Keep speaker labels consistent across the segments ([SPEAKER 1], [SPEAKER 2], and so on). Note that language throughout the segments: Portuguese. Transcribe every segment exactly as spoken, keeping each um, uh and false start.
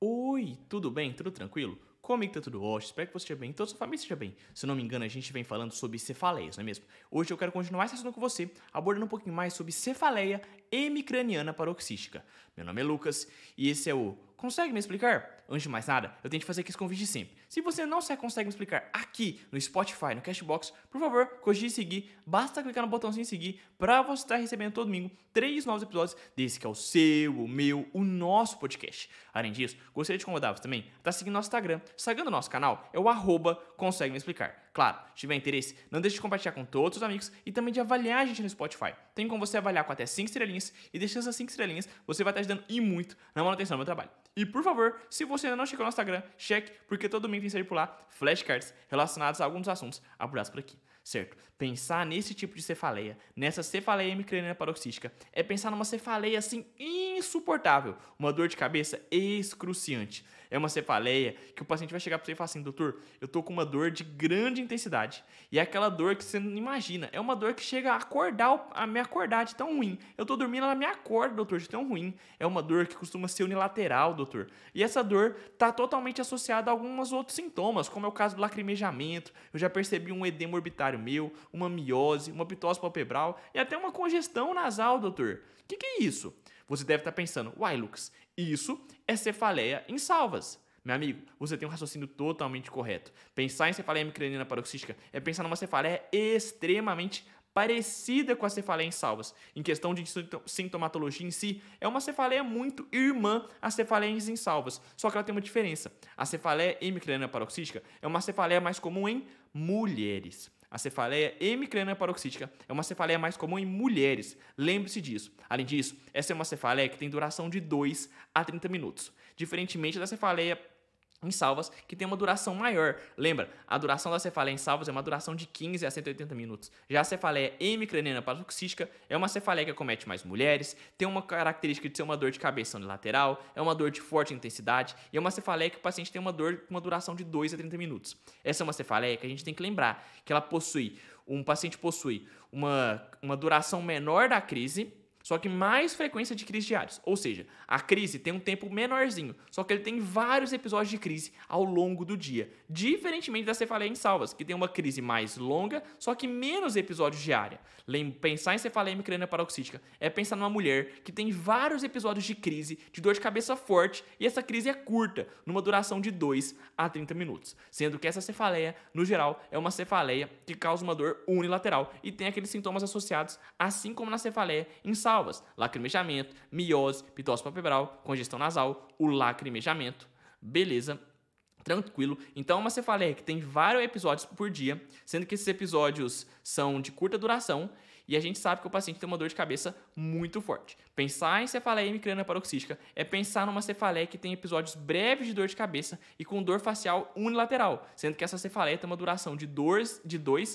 [SPEAKER 1] Oi, tudo bem? Tudo tranquilo? Comigo tá tudo ótimo, espero que você esteja bem e toda a sua família esteja bem. Se eu não me engano, a gente vem falando sobre cefaleias, não é mesmo? Hoje eu quero continuar esse assunto com você, abordando um pouquinho mais sobre cefaleia hemicraniana paroxística. Meu nome é Lucas e esse é o Consegue Me Explicar? Antes de mais nada, eu tenho que fazer aqui esse convite de sempre. Se você não se consegue me explicar aqui no Spotify, no Cashbox, por favor, cogite seguir. Basta clicar no botãozinho seguir para você estar recebendo todo domingo três novos episódios desse que é o seu, o meu, o nosso podcast. Além disso, gostaria de convidar você também a estar seguindo nosso Instagram. O Instagram do nosso canal é o arroba Consegue Me Explicar. Claro, se tiver interesse, não deixe de compartilhar com todos os amigos e também de avaliar a gente no Spotify. Tem como você avaliar com até cinco estrelinhas e deixando essas cinco estrelinhas, você vai estar ajudando e muito na manutenção do meu trabalho. E por favor, se você ainda não chegou no Instagram, cheque, porque todo domingo tem saído por lá flashcards relacionados a alguns assuntos abordados por aqui. Certo? Pensar nesse tipo de cefaleia, nessa cefaleia hemicraniana paroxística, é pensar numa cefaleia assim insuportável, uma dor de cabeça excruciante. É uma cefaleia que o paciente vai chegar para você e falar assim: doutor, eu tô com uma dor de grande intensidade. E é aquela dor que você não imagina. É uma dor que chega a acordar, a me acordar de tão ruim. Eu tô dormindo, ela me acorda, doutor, de tão ruim. É uma dor que costuma ser unilateral, doutor. E essa dor tá totalmente associada a alguns outros sintomas, como é o caso do lacrimejamento. Eu já percebi um edema orbitário meu, uma miose, uma pitose palpebral e até uma congestão nasal, doutor. O que, que é isso? Você deve estar pensando: uai, Lucas, isso é cefaleia em salvas. Meu amigo, você tem um raciocínio totalmente correto. Pensar em cefaleia hemicraniana paroxística é pensar numa cefaleia extremamente parecida com a cefaleia em salvas. Em questão de sintomatologia em si, é uma cefaleia muito irmã às cefaleias em salvas, só que ela tem uma diferença. A cefaleia hemicraniana paroxística é uma cefaleia mais comum em mulheres. A cefaleia hemicraniana paroxística é uma cefaleia mais comum em mulheres. Lembre-se disso. Além disso, essa é uma cefaleia que tem duração de dois a trinta minutos. Diferentemente da cefaleia em salvas, que tem uma duração maior. Lembra, a duração da cefaleia em salvas é uma duração de quinze a cento e oitenta minutos. Já a cefaleia hemicraniana paroxística é uma cefaleia que acomete mais mulheres, tem uma característica de ser uma dor de cabeça unilateral, é uma dor de forte intensidade e é uma cefaleia que o paciente tem uma dor com uma duração de dois a trinta minutos. Essa é uma cefaleia que a gente tem que lembrar que ela possui, um paciente possui uma, uma duração menor da crise, só que mais frequência de crises diárias. Ou seja, a crise tem um tempo menorzinho, só que ele tem vários episódios de crise ao longo do dia. Diferentemente da cefaleia em salvas, que tem uma crise mais longa, só que menos episódios diários. Pensar em cefaleia hemicraniana paroxística é pensar numa mulher que tem vários episódios de crise, de dor de cabeça forte, e essa crise é curta, numa duração de dois a trinta minutos. Sendo que essa cefaleia, no geral, é uma cefaleia que causa uma dor unilateral e tem aqueles sintomas associados, assim como na cefaleia em salvas. Salvas, lacrimejamento, miose, pitose palpebral, congestão nasal, o lacrimejamento, beleza, tranquilo. Então é uma cefaleia que tem vários episódios por dia, sendo que esses episódios são de curta duração e a gente sabe que o paciente tem uma dor de cabeça muito forte. Pensar em cefaleia hemicraniana paroxística é pensar numa cefaleia que tem episódios breves de dor de cabeça e com dor facial unilateral, sendo que essa cefaleia tem uma duração de dois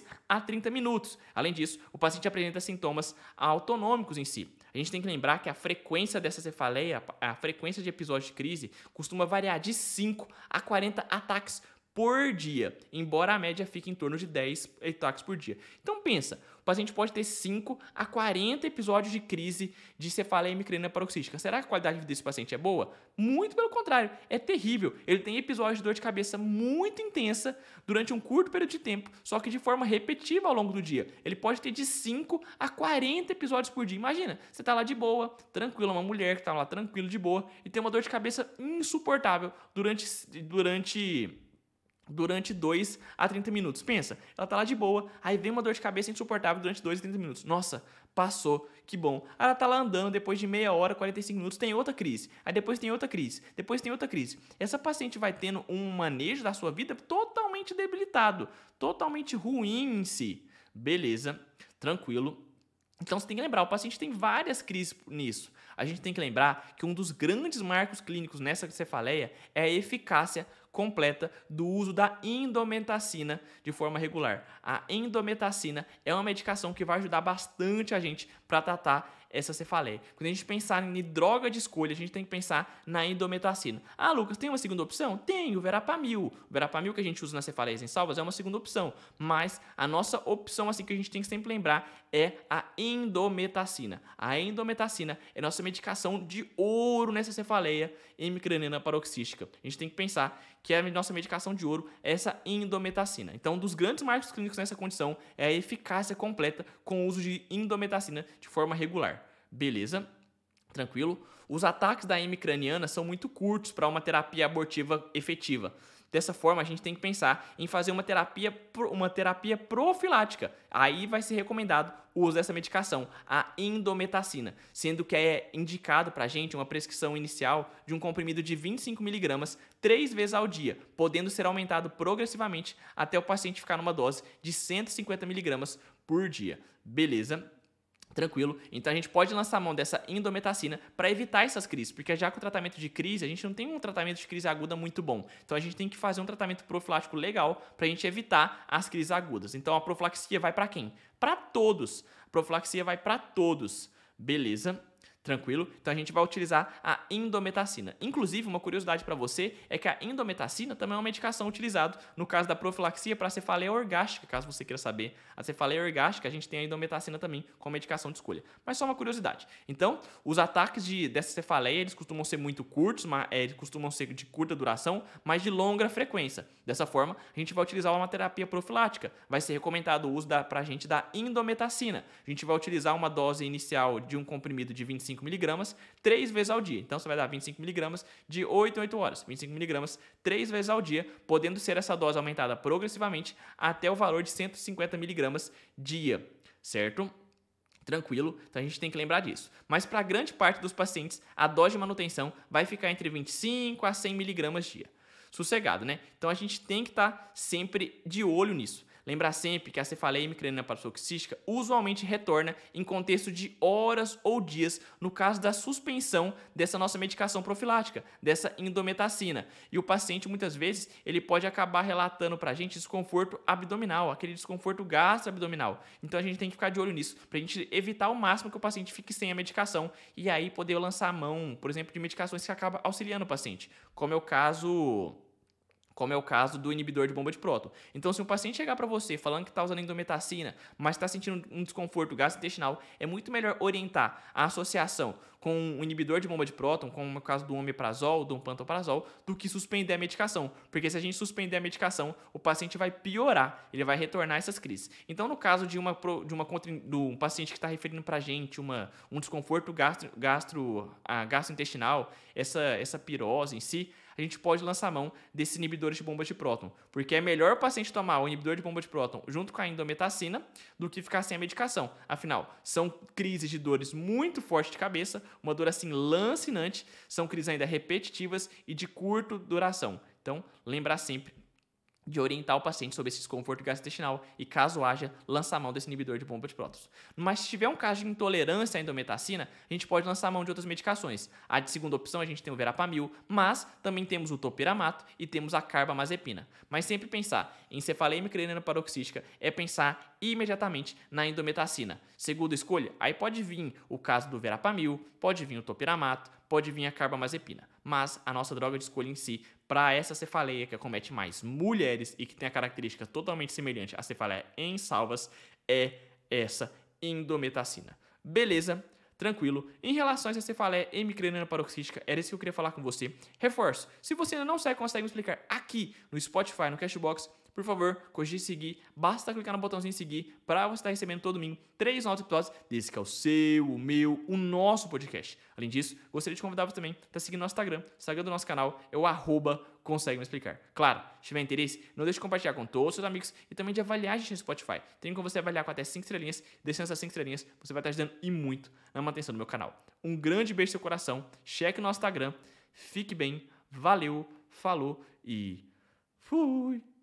[SPEAKER 1] a trinta minutos. Além disso, o paciente apresenta sintomas autonômicos em si. A gente tem que lembrar que a frequência dessa cefaleia, a frequência de episódios de crise, costuma variar de cinco a quarenta ataques por dia, embora a média fique em torno de dez ataques por dia. Então pensa, o paciente pode ter cinco a quarenta episódios de crise de cefaleia hemicraniana paroxística. Será que a qualidade de vida desse paciente é boa? Muito pelo contrário, é terrível. Ele tem episódios de dor de cabeça muito intensa durante um curto período de tempo, só que de forma repetitiva ao longo do dia. Ele pode ter de cinco a quarenta episódios por dia. Imagina, você está lá de boa, tranquila, uma mulher que está lá tranquila, de boa, e tem uma dor de cabeça insuportável durante... durante durante dois a trinta minutos. Pensa, ela tá lá de boa, aí vem uma dor de cabeça insuportável durante dois a trinta minutos. Nossa, passou, que bom. Aí ela tá lá andando, depois de meia hora, quarenta e cinco minutos, tem outra crise. Aí depois tem outra crise, depois tem outra crise. Essa paciente vai tendo um manejo da sua vida totalmente debilitado, totalmente ruim em si. Beleza, tranquilo. Então você tem que lembrar, o paciente tem várias crises nisso. A gente tem que lembrar que um dos grandes marcos clínicos nessa cefaleia é a eficácia completa do uso da indometacina de forma regular. A indometacina é uma medicação que vai ajudar bastante a gente para tratar essa cefaleia. Quando a gente pensar em droga de escolha, a gente tem que pensar na indometacina. Ah, Lucas, tem uma segunda opção? Tem, o verapamil. O verapamil que a gente usa nas cefaleias em salvas é uma segunda opção, mas a nossa opção assim que a gente tem que sempre lembrar é a indometacina. A indometacina é nossa medicação de ouro nessa cefaleia hemicraniana paroxística. A gente tem que pensar que a nossa medicação de ouro é essa indometacina. Então, um dos grandes marcos clínicos nessa condição é a eficácia completa com o uso de indometacina de forma regular. Beleza? Tranquilo? Os ataques da hemicraniana são muito curtos para uma terapia abortiva efetiva. Dessa forma, a gente tem que pensar em fazer uma terapia, uma terapia profilática. Aí vai ser recomendado o uso dessa medicação, a indometacina, sendo que é indicado para a gente uma prescrição inicial de um comprimido de vinte e cinco miligramas três vezes ao dia, podendo ser aumentado progressivamente até o paciente ficar numa dose de cento e cinquenta miligramas por dia. Beleza? Tranquilo? Então a gente pode lançar a mão dessa indometacina para evitar essas crises, porque já com o tratamento de crise, a gente não tem um tratamento de crise aguda muito bom. Então a gente tem que fazer um tratamento profilático legal para a gente evitar as crises agudas. Então a profilaxia vai para quem? Para todos. A profilaxia vai para todos. Beleza? Tranquilo? Então a gente vai utilizar a indometacina. Inclusive, uma curiosidade para você é que a indometacina também é uma medicação utilizada no caso da profilaxia para a cefaleia orgástica, caso você queira saber. A cefaleia orgástica, a gente tem a indometacina também como medicação de escolha. Mas só uma curiosidade. Então, os ataques de, dessa cefaleia, eles costumam ser muito curtos, mas, é, eles costumam ser de curta duração, mas de longa frequência. Dessa forma, a gente vai utilizar uma terapia profilática. Vai ser recomendado o uso para a gente da indometacina. A gente vai utilizar uma dose inicial de um comprimido de vinte e cinco miligramas três vezes ao dia. Então, você vai dar vinte e cinco miligramas de oito em oito horas. vinte e cinco miligramas três vezes ao dia, podendo ser essa dose aumentada progressivamente até o valor de cento e cinquenta miligramas dia, certo? Tranquilo? Então, a gente tem que lembrar disso. Mas, para grande parte dos pacientes, a dose de manutenção vai ficar entre vinte e cinco a cem miligramas dia. Sossegado, né? Então, a gente tem que estar sempre de olho nisso. Lembrar sempre que a cefaleia hemicraniana paroxística usualmente retorna em contexto de horas ou dias no caso da suspensão dessa nossa medicação profilática, dessa indometacina. E o paciente, muitas vezes, ele pode acabar relatando para a gente desconforto abdominal, aquele desconforto gastroabdominal. Então, a gente tem que ficar de olho nisso, para a gente evitar ao máximo que o paciente fique sem a medicação e aí poder lançar a mão, por exemplo, de medicações que acabam auxiliando o paciente, como é o caso... como é o caso do inibidor de bomba de próton. Então, se um paciente chegar para você falando que está usando indometacina, mas está sentindo um desconforto gastrointestinal, é muito melhor orientar a associação com um inibidor de bomba de próton, como no caso do omeprazol, do pantoprazol, do que suspender a medicação. Porque se a gente suspender a medicação, o paciente vai piorar, ele vai retornar essas crises. Então, no caso de, uma, de, uma, de um paciente que está referindo para a gente uma, um desconforto gastro, gastro, ah, gastrointestinal, essa, essa pirose em si, a gente pode lançar a mão desses inibidores de bomba de próton, porque é melhor o paciente tomar o inibidor de bomba de próton junto com a indometacina do que ficar sem a medicação. Afinal, são crises de dores muito fortes de cabeça, uma dor assim lancinante, são crises ainda repetitivas e de curta duração. Então, lembrar sempre de orientar o paciente sobre esse desconforto gastrointestinal e, caso haja, lançar a mão desse inibidor de bomba de prótons. Mas se tiver um caso de intolerância à indometacina, a gente pode lançar a mão de outras medicações. A de segunda opção, a gente tem o verapamil, mas também temos o topiramato e temos a carbamazepina. Mas sempre pensar em cefaleia hemicraniana paroxística é pensar imediatamente na indometacina. Segunda escolha, aí pode vir o caso do verapamil, pode vir o topiramato, pode vir a carbamazepina. Mas a nossa droga de escolha em si, para essa cefaleia que acomete mais mulheres e que tem a característica totalmente semelhante à cefaleia em salvas, é essa indometacina. Beleza? Tranquilo. Em relação a essa cefaleia hemicraniana paroxística, era isso que eu queria falar com você. Reforço, se você ainda não sabe, consegue me explicar aqui no Spotify, no Cashbox, por favor, cogite seguir, basta clicar no botãozinho seguir para você estar recebendo todo domingo três novos episódios desse que é o seu, o meu, o nosso podcast. Além disso, gostaria de convidar você também para seguir nosso Instagram. O Instagram do nosso canal é o arroba consegue me explicar. Claro, se tiver interesse, não deixe de compartilhar com todos os seus amigos e também de avaliar a gente no Spotify. Tem como você avaliar com até cinco estrelinhas, deixando essas cinco estrelinhas, você vai estar ajudando e muito na manutenção do meu canal. Um grande beijo no seu coração, cheque o nosso Instagram, fique bem, valeu, falou e fui!